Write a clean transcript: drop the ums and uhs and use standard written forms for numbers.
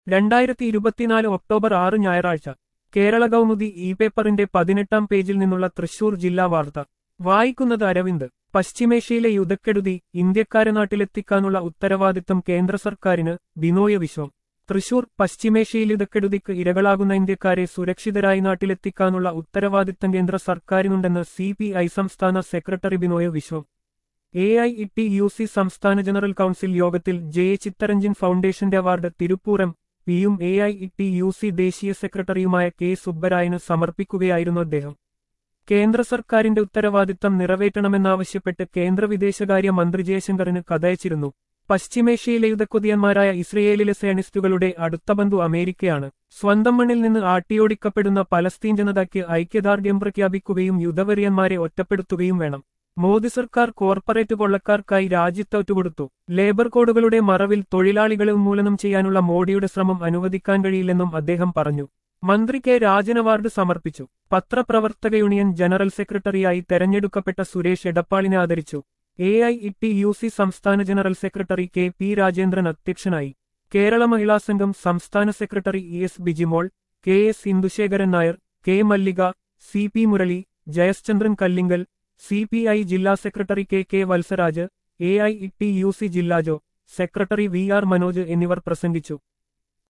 2024 October 6 ഞായറാഴ്ച കേരള കൗമുദി പേപ്പറിന്റെ 18-ാം പേജിൽ നിന്നുള്ള തൃശൂർ ജില്ലാ വാർത്ത വായിക്കുന്നത് അരവിന്ദ്. പശ്ചിമേഷ്യയിലെ യുദ്ധക്കെടുതി ഇന്ത്യക്കാരെ നാട്ടിലെത്തിക്കാനുള്ള ഉത്തരവാദിത്തം കേന്ദ്ര സർക്കാരിന്, ബിനോയ് വിശ്വം. തൃശൂർ. പശ്ചിമേഷ്യയിൽ യുദ്ധക്കെടുതിക്ക് ഇരകളാകുന്ന ഇന്ത്യക്കാരെ സുരക്ഷിതരായി നാട്ടിലെത്തിക്കാനുള്ള ഉത്തരവാദിത്തം കേന്ദ്ര സർക്കാരിനുണ്ടെന്ന് CPI സംസ്ഥാന സെക്രട്ടറി ബിനോയ് വിശ്വം. AITUC സംസ്ഥാന ജനറൽ കൗൺസിൽ യോഗത്തിൽ ജെ. ചിത്തരഞ്ജൻ ഫൗണ്ടേഷന്റെ അവാർഡ് തിരുപ്പൂരം പിയും AITUC ദേശീയ സെക്രട്ടറിയുമായ കെ. സുബ്ബരായന് സമർപ്പിക്കുകയായിരുന്നു അദ്ദേഹം. കേന്ദ്ര സർക്കാരിന്റെ ഉത്തരവാദിത്തം നിറവേറ്റണമെന്നാവശ്യപ്പെട്ട് കേന്ദ്ര വിദേശകാര്യ മന്ത്രി ജയശങ്കറിന് കത്തയച്ചിരുന്നു. പശ്ചിമേഷ്യയിലെ യുദ്ധക്കൊതിയന്മാരായ ഇസ്രയേലിലെ സയനിസ്റ്റുകളുടെ അടുത്ത ബന്ധു അമേരിക്കയാണ്. സ്വന്തം മണ്ണിൽ നിന്ന് ആട്ടിയോടിക്കപ്പെടുന്ന പലസ്തീൻ ജനതയ്ക്ക് ഐക്യദാർഢ്യം പ്രഖ്യാപിക്കുകയും യുദ്ധവെറിയന്മാരെ ഒറ്റപ്പെടുത്തുകയും വേണം. മോദി സർക്കാർ കോർപ്പറേറ്റ് കൊള്ളക്കാർക്കായി രാജ്യത്ത് ഒറ്റുകൊടുത്തു. ലേബർ കോഡുകളുടെ മറവിൽ തൊഴിലാളികളെ ഉന്മൂലനം ചെയ്യാനുള്ള മോഡിയുടെ ശ്രമം അനുവദിക്കാൻ കഴിയില്ലെന്നും അദ്ദേഹം പറഞ്ഞു. മന്ത്രി കെ. രാജൻ അവാർഡ് സമർപ്പിച്ചു. പത്രപ്രവർത്തക യൂണിയൻ ജനറൽ സെക്രട്ടറിയായി തെരഞ്ഞെടുക്കപ്പെട്ട സുരേഷ് എടപ്പാളിനെ ആദരിച്ചു. AITUC സംസ്ഥാന general secretary K. P. Rajendran അധ്യക്ഷനായി. കേരള മഹിളാ സംഘം സംസ്ഥാന secretary ES Bijimol, KS Indusekharan Nair, K. Mallika, CP Murali, Jayachandran Kallingal, CPI ജില്ലാ സെക്രട്ടറി KK വത്സരാജ്, AITUC ജില്ലാ ജോ. സെക്രട്ടറി VR മനോജ് എന്നിവർ പ്രസംഗിച്ചു.